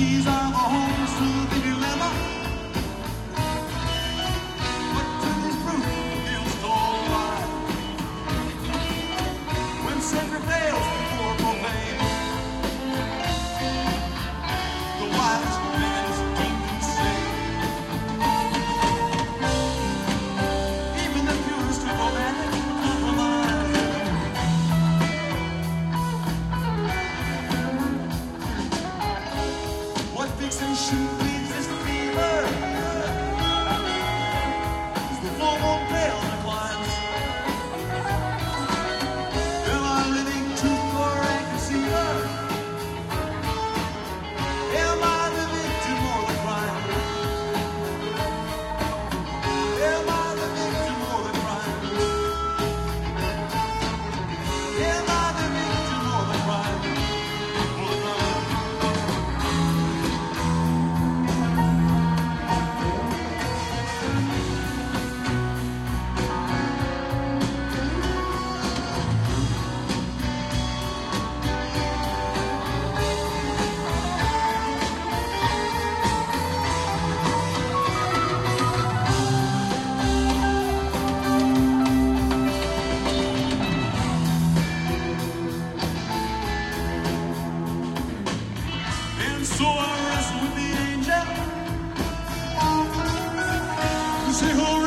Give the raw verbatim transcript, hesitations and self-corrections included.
These are the homes to the dilemma. What truth is proof feels told wide. When center fails before profane, the wisest man is deemed insane. Even the purest of romantic compromise. What fixation feeds this fever? Is the full-blown pale declines. Am I living truth or deceiver? Am I the victim or the crime? Am I the victim or the crime? Am I the victim or the crime? Or the crime? And so I wrestle with the angel. You say, oh,